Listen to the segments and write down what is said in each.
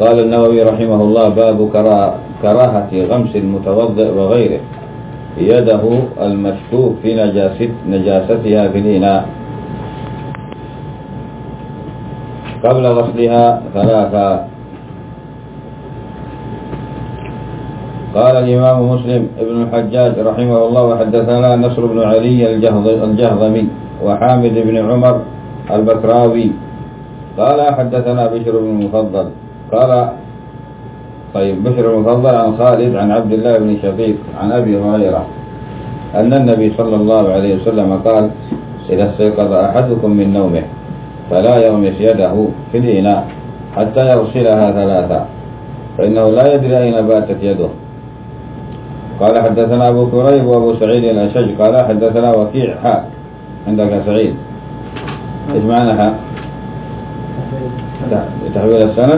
قال النووي رحمه الله: باب كراهة غمس المتوضئ وغيره يده المشكوك في نجاستها في الإناء قبل غسلها ثلاثا. قال الإمام مسلم ابن الحجاج رحمه الله: وحدثنا نصر بن علي الجهضمي وحامد بن عمر البكراوي قال حدثنا بشر بن المفضل بشر المفضل عن خالد عن عبد الله بن شقيق عن أبي هريرة أن النبي صلى الله عليه وسلم قال: إذا استيقظ أحدكم من نومه فلا يغمس يده في الإناء حتى يغسلها ثلاثا، فإنه لا يدري أين باتت يده. قال حدثنا أبو كريب وأبو سعيد الأشج قال حدثنا وكيع حاء. عندك سعيد إيش معنى حاء؟ تحويل السند.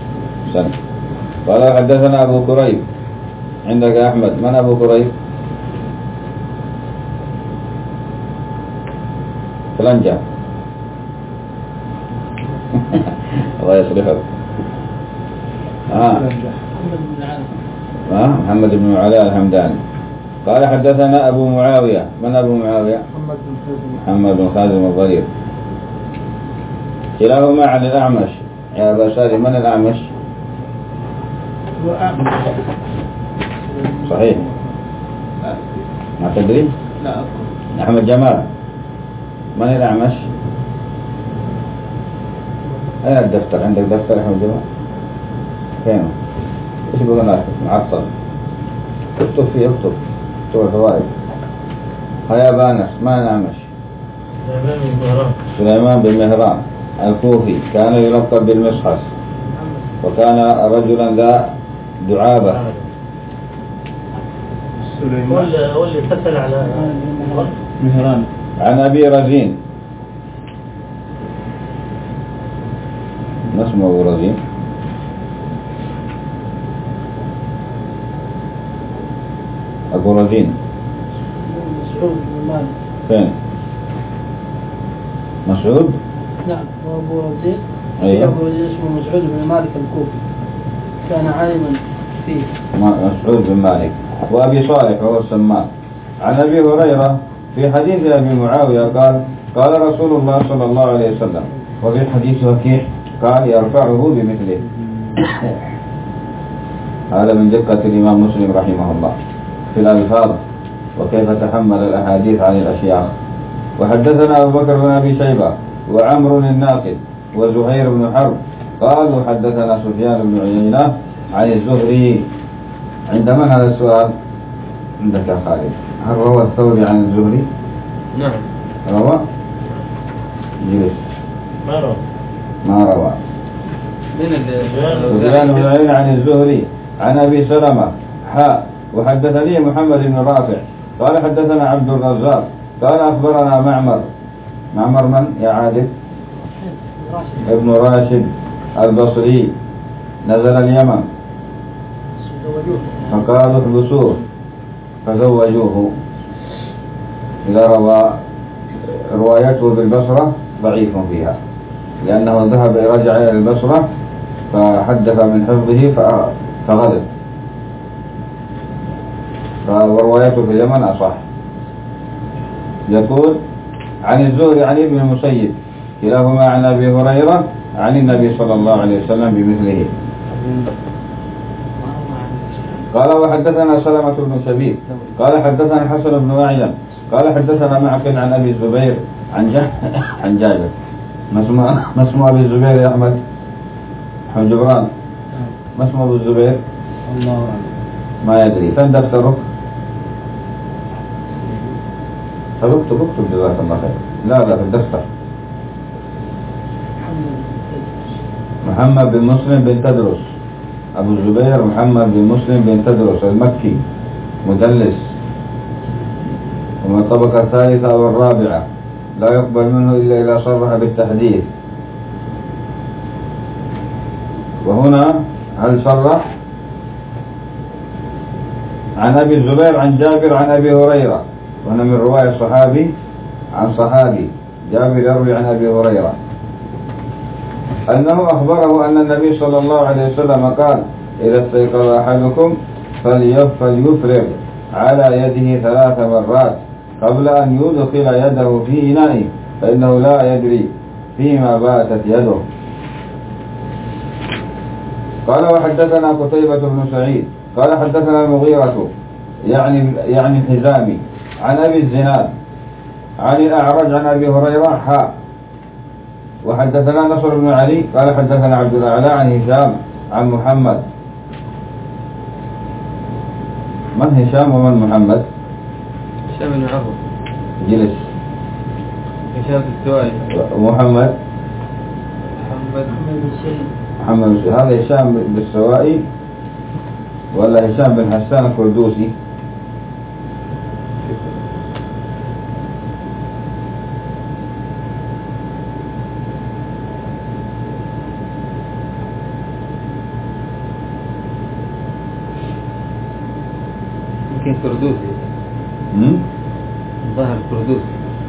قال حدثنا أبو كريب. عندك أحمد. من أبو كريب؟ فلنجا. الله يصلحك. محمد بن علاء الحمداني. قال حدثنا أبو معاوية. من أبو معاوية؟ محمد بن خازم الضرير. كلاهما عن الأعمش. يا أبا سالم من الأعمش؟ صحيح. ما تدري؟ لا. أحمد جمال. من الأعمش؟ أين الدفتر؟ عندك دفتر أحمد جمال؟ فينه؟ إيش يقول هناك؟ معطل. اكتب فيه اكتب الفوائد. هيا بانس. ما الأعمش؟ سليمان بن مهران الكوفي كان يلقب بالمصحف وكان رجلا ذا دعابة. هو اللي اتصل على مهران. عن أبي رزين. ما اسمه أبو رزين؟ أبو رزين مسعود بن مالك. فين؟ مسعود؟ نعم. وأبو رزين. أيوه. أبو رزين اسمه مسعود بن مالك الكوفي كان عالما فيه. مسعود بن مالك. وأبي صالح وهو السمان. عن أبي هريرة في حديث أبي معاوية قال رسول الله صلى الله عليه وسلم. وفي حديث وكيع قال يرفعه بمثله. هذا من دقة الإمام مسلم رحمه الله في الألفاظ وكيف تحمل الأحاديث عن الأشياخ. وحدثنا أبو بكر بن أبي شيبة وعمر الناقد وزهير بن حرب قالوا حدثنا سفيان بن عيينة عن الزهري. عند من هذا السؤال؟ عندك يا خالد. هل روى الثوري عن الزهري؟ نعم. روى؟ جلس. ما روى. سفيان بن عيينة عن الزهري عن أبي سلمة حاء. وحدثني محمد بن رافع قال حدثنا عبد الرزاق قال أخبرنا معمر من يا عادل؟ ابن راشد البصري نزل اليمن فقالوا احبسوه فزوجوه. إذا روايته بالبصرة ضعيف فيها لأنه رجع إلى البصرة فحدث من حفظه فغلط، وروايته في اليمن أصح. يقول عن الزهري عن ابن المسيب كلاهما عن أبي هريرة عن النبي صلى الله عليه وسلم بمثله. قال وحدثنا سلمة بن شبيب قال حدثنا حسن بن أعين قال حدثنا معقل عن أبي الزبير عن جابر. ما اسمه أبي الزبير يا أحمد؟ حمد جبران. ما اسمه أبو الزبير؟ الله ما يدري. فين دفترك؟ اكتب جزاك الله خير. لا في الدفتر. محمد بن مسلم بن تدرس. أبو الزبير محمد بن مسلم بن تدرس المكي مدلس ومن الطبقة الثالثة أو الرابعة لا يقبل منه إلا إذا صرح بالتحديث. وهنا هل صرح؟ عن أبي الزبير عن جابر عن أبي هريرة، وهنا من رواية صحابي عن صحابي. جابر يروي عن أبي هريرة. أنه أخبره أن النبي صلى الله عليه وسلم قال: إذا استيقظ أحدكم فليفرغ على يده 3 مرات قبل أن يدخل يده في إنائه، فإنه لا يدري فيما باتت يده. قال: وحدثنا قتيبة بن سعيد قال حدثنا المغيرة يعني الحزامي عن أبي الزناد عن الأعرج عن أبي هريرة وحدثنا نصر بن علي قال حدثنا عبد الأعلى عن هشام عن محمد. من هشام ومن محمد؟ هشام بن عروة جلس. هشام السوائي. محمد هذا هشام بالسوائي ولا هشام بن حسان الكردوسي؟ يمكن كردوسي. ظاهر كردوسي.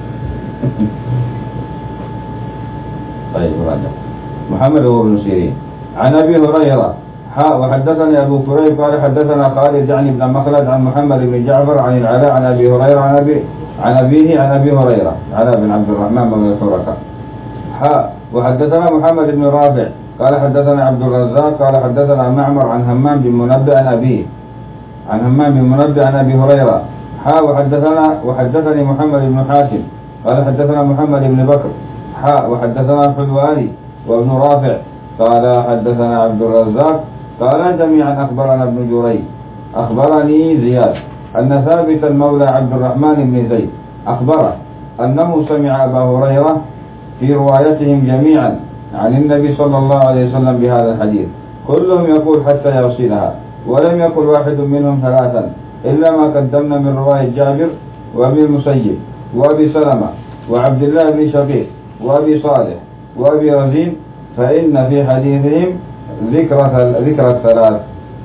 طيب هذا محمد هو ابن سيرين. عن أبي هريرة وحدثني أبو كريب قال حدثنا خالد يعني بن مخلد عن محمد بن جعفر عن العلاء عن أبي هريرة عن أبيه عن أبي هريرة علاء بن عبد الرحمن بن الحركة. وحدثنا محمد بن رافع قال حدثنا عبد الرزاق قال حدثنا معمر عن همام بن منبه عن أبيه عن همام بن منبه عن أبي هريرة. وحدثني محمد بن حاتم قال حدثنا محمد بن بكر وحدثنا الحلواني وابن رافع قال حدثنا عبد الرزاق قال جميعا أخبرنا ابن جريج أخبرني زياد أن ثابت المولى عبد الرحمن بن زيد أخبره أنه سمع أبا هريرة في روايتهم جميعا عن النبي صلى الله عليه وسلم بهذا الحديث كلهم يقول حتى يوصلها، ولم يقل واحد منهم 3 إلا ما قدمنا من رواية جابر وابن المسيب وأبي سلمة وعبد الله بن شقيق وأبي صالح وأبي رزين، فإن في حديثهم ذكر الثلاث.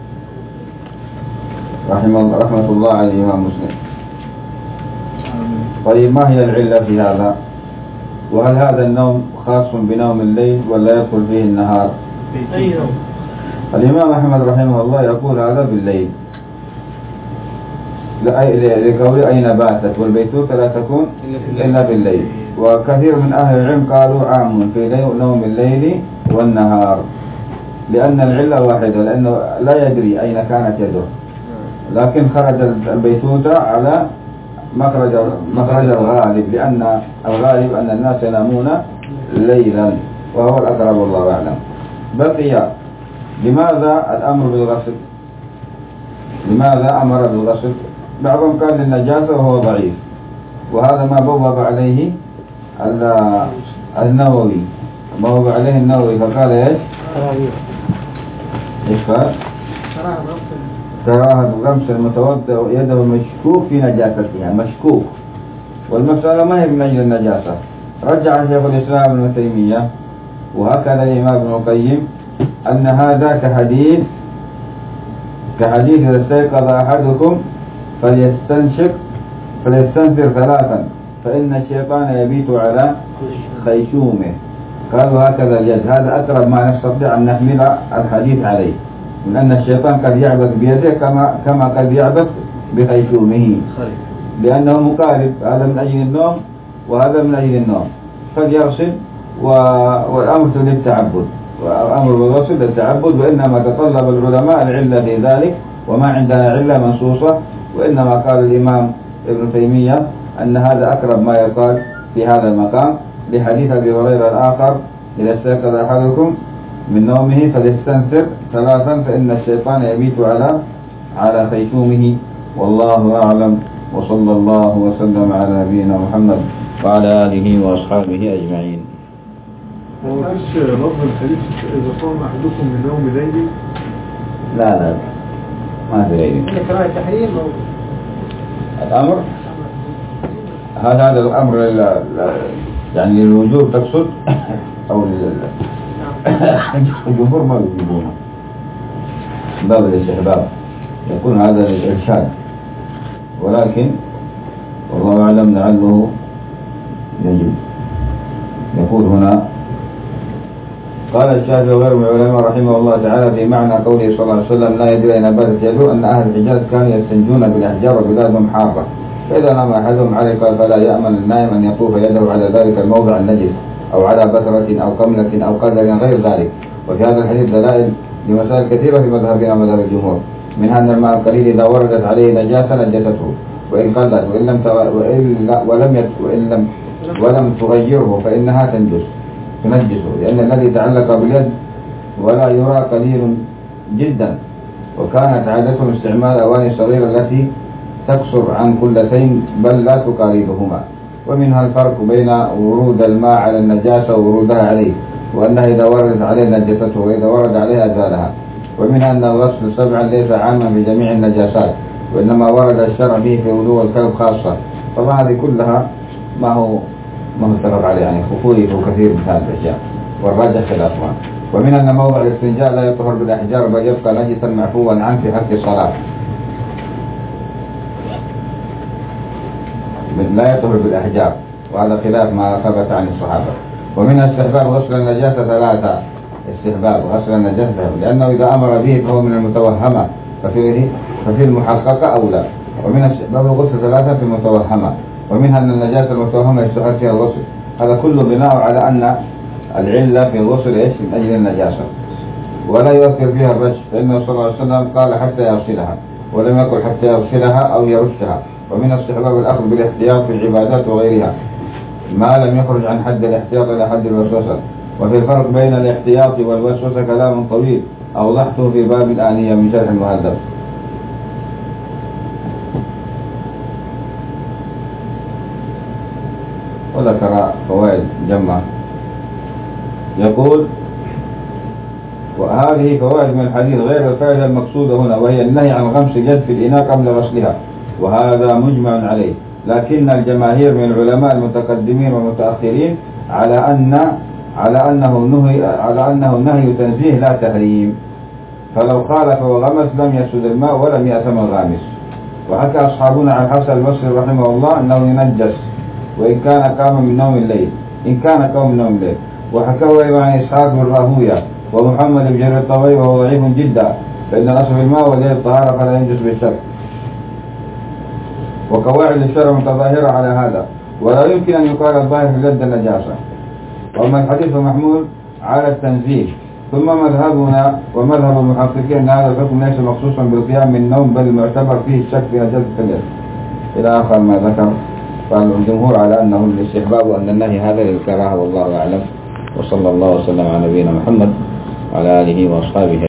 رحمة الله على الإمام مسلم. طيب ما هي العلة في هذا؟ وهل هذا النوم خاص بنوم الليل ولا يدخل فيه النهار؟ الإمام أحمد رحمه الله يقول هذا بالليل لقول أين باتت والبيتوتة لا تكون إلا بالليل. وكثير من أهل العلم قالوا عام في نوم الليل والنهار، لأن العلة واحدة، لأنه لا يدري أين كانت يده، لكن خرج البيتوتة على مخرج الغالب، لأن الغالب أن الناس ينامون ليلا وهو الأقرب والله أعلم. بقي لماذا الأمر بالغسل؟ لماذا أمر بالغسل؟ بعضهم قال للنجاسة وهو ضعيف، وهذا ما بوب عليه النووي فقال ايش؟ قال؟ كراهة غمس المتوضئ يده مشكوك في نجاستها، مشكوك، والمسألة ما هي من أجل النجاسة. رجع شيخ الإسلام ابن تيمية وهكذا الإمام ابن القيم أن هذا كحديث إذا استيقظ أحدكم فليستنفر 3 فإن الشيطان يبيت على خيشومه. قالوا هكذا اليد، هذا أقرب ما نستطيع أن نحمل الحديث عليه، من أن الشيطان قد يعبث بيده كما قد يعبث بخيشومه، لأنه مقارب، هذا من أجل النوم وهذا من أجل النوم، قد يغسل والأمر للتعبد، والأمر بالغسل للتعبد، وإنما تطلب العلماء العلة في ذلك، وما عندنا علة منصوصة، وإنما قال الإمام ابن تيمية أن هذا أقرب ما يقال في هذا المقام لحديث أبي هريرة الآخر: إذا استيقظ أحدكم من نومه فليستنثر 3 فإن الشيطان يبيت على خيشومه. والله أعلم، وصلى الله وسلم على نبينا محمد وعلى آله وأصحابه أجمعين. وش لفظ الحديث إذا قام أحدكم من نوم ليلي؟ لا ما في ليلي. كراهة التحريم الأمر هل هذا الأمر يعني للوجوب تقصد أو الجمهور ما يجيبونه باب الاستحباب، يكون هذا للإرشاد، ولكن والله أعلم لعله يجب. يقول هنا قال الشافعي وغيره من العلماء رحمه الله تعالى في معنى قوله صلى الله عليه وسلم لا يدري أين باتت يده أن أهل الحجاز كانوا يستنجون بالأحجار وبلادهم حارة، فإذا نام أحدهم عليه قال فلا يأمن النائم أن يطوف يده على ذلك الموضع النجس أو على بثرة أو قملة أو قدر غير ذلك. وفي هذا الحديث دلائل لمسائل كثيرة في مذهبنا ومذهب الجمهور، منها أن الماء القليل إذا وردت عليه نجاسة نجسته وإن قلت ولم تغيره فإنها تنجسه، لأن الذي تعلق باليد ولا يرى قليل جدا، وكانت عادتهم استعمال أواني صغيرة التي تقصر عن كلتين بل لا تقاربهما. ومنها الفرق بين ورود الماء على النجاسة وورودها عليه، وأنها إذا وردت عليه نجسته وإذا ورد عليها أزالها. ومنها أن الغسل سبعا ليس عاما بجميع النجاسات، وإنما ورد الشرع به في وضوء الكلب خاصة. طبعا هذه كلها ما هو اتفق عليه، يعني خفوي كثير من هذه الأشياء والراجح خلافها. ومن أن موضع الاستنجاء لا يطهر بالأحجار بل يبقى نجسا معفوا عنه في حق الصلاة، لا يطهر بالأحجار، وهذا خلاف ما ثبت عن الصحابة. ومن استحباب غسل النجاسة ثلاثة، استحباب غسل النجاسة لأنه إذا أمر به فهو من المتوهمة، ففي المحققة أولى. ومن استحباب الغسل ثلاثة في المتوهمة، ومنها أن النجاسة المتوهمة يستحب فيها الغسل. هذا كله بناء على أن العلة في الغسل من أجل النجاسة، ولا يؤثر فيها الرش، فإنه صلى الله عليه وسلم قال حتى يغسلها، ولم يقل حتى يغسلها أو يرشها. ومن استحباب الأخذ بالاحتياط في العبادات وغيرها ما لم يخرج عن حد الاحتياط إلى حد الوسوسة. وفي الفرق بين الاحتياط والوسوسة كلام طويل أوضحته في باب الآنية من شرح المهذب. وذكر فوائد جمة، يقول وهذه فوائد من الحديث غير الفائدة المقصودة هنا، وهي النهي عن غمس اليد في الإناء قبل غسلها، وهذا مجمع عليه، لكن الجماهير من العلماء المتقدمين والمتأخرين على أنه نهي تنزيه لا تحريم، فلو خالف وغمس لم يسد الماء ولم يأثم الغامس. وحكى أصحابنا عن حسن البصري رحمه الله أنه ينجس وإن كان قام من نوم الليل، وحكاه أيضا عن إسحاق بن راهويه ومحمد بن جرير الطبري وهو ضعيف جدا، فإن الأصل في الماء واليد الطهارة فلا ينجس بالشك. وقواعد الشرع متظاهرة على هذا، ولا يمكن أن يقال الظاهر في اليد النجاسة. وأما الحديث محمول على التنزيه. ثم مذهبنا ومذهب المحققين أن هذا الحكم ليس مخصوصا بالقيام من النوم، بل المعتبر فيه الشك في نجاسة اليد إلى آخر ما ذكر. قال الجمهور على أنه الاستحباب وأن النهي هذا للكراهة، والله أعلم. وصلى الله وسلم على نبينا محمد وعلى آله وأصحابه.